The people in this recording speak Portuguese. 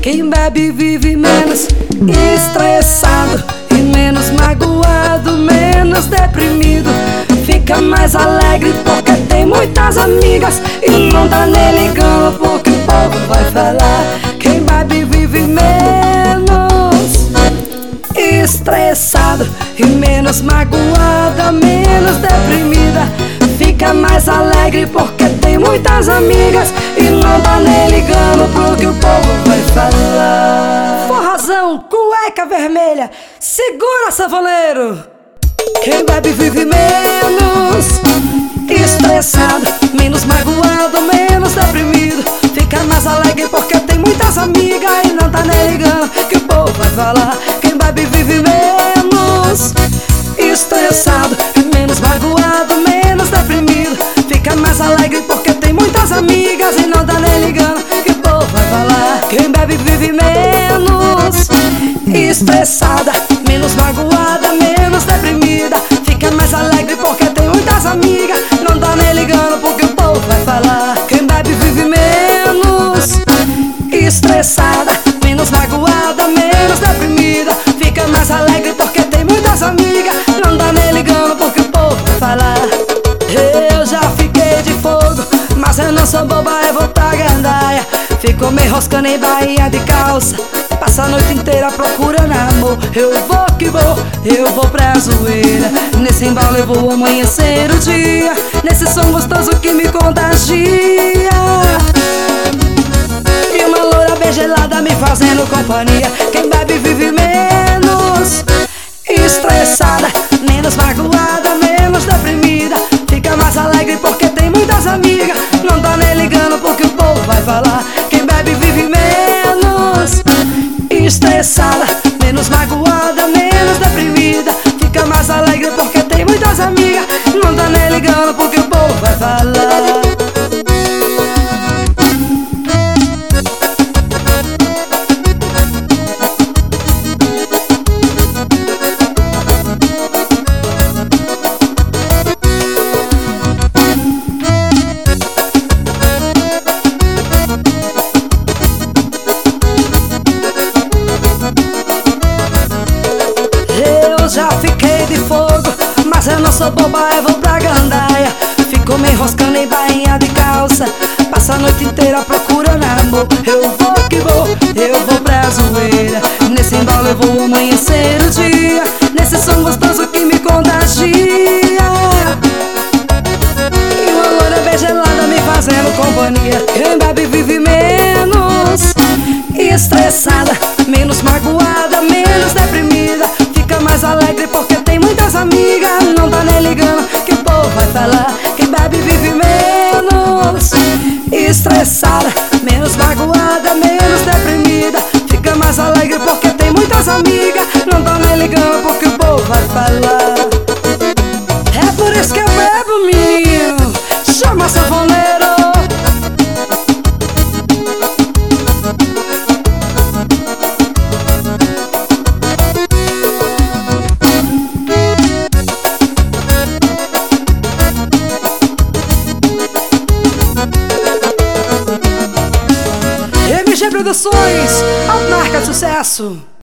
Quem bebe vive menos estressado e menos magoado, menos deprimido. Fica mais alegre porque tem muitas amigas e não tá nem ligando porque o povo vai falar. Quem bebe vive menos estressado e menos magoada, menos deprimida. Fica mais alegre porque tem muitas amigas e não tá nem ligando pro que o povo vai falar. Forrazão, cueca vermelha, segura, sanfoneiro. Quem bebe vive menos estressado, menos magoado, menos deprimido. Fica mais alegre porque tem muitas amigas e não tá nem ligando que o povo vai falar. Quem bebe vive menos estressado, menos magoado, menos deprimido. Fica mais alegre porque tem muitas amigas e não tá nem ligando que o povo vai falar. Quem bebe vive menos estressada, menos magoada, menos deprimida. Fica mais alegre porque tem muitas amigas, não tá nem ligando porque o povo vai falar. Quem bebe vive menos estressada, menos magoada, menos deprimida. Fica mais alegre porque tem muitas amigas, não tá nem ligando porque o povo vai falar. Eu já fiquei de fogo, mas eu não sou boba, eu vou pra gandaia. Fico me roscando em Bahia de calça, passa a noite inteira procurando amor. Eu vou que vou, eu vou pra zoeira. Nesse embalo eu vou amanhecer o dia, nesse som gostoso que me contagia. E uma loura bem gelada me fazendo companhia. Quem bebe vive menos estressada, menos magoada, menos deprimida. Fica mais alegre porque tem muitas amigas, não tá nem ligando porque o povo vai falar. Quem bebe vive menos estressada, menos magoada, menos deprimida. Fica mais alegre porque tem muitas amigas, não tá nem ligando porque o povo vai falar. Já fiquei de fogo, mas eu não sou boba, eu vou pra gandaia. Fico me enroscando em Bahia de calça, passa a noite inteira procurando amor. Eu vou que vou, eu vou pra zoeira. Nesse embalo eu vou amanhecer o dia, nesse som gostoso que me contagia. E uma loura bem gelada me fazendo companhia. Quem bebe vive menos estressada, menos magoada, menos deprimida. Fica mais alegre porque tem muitas amigas, não tá nem ligando que o povo vai falar. Quem bebe vive menos estressada, menos magoada, menos deprimida. Fica mais alegre porque tem muitas amigas, não tá nem ligando porque o povo vai falar. É por isso que eu bebo, menino. Chama sanfoneiro. MG Produções, a marca de sucesso.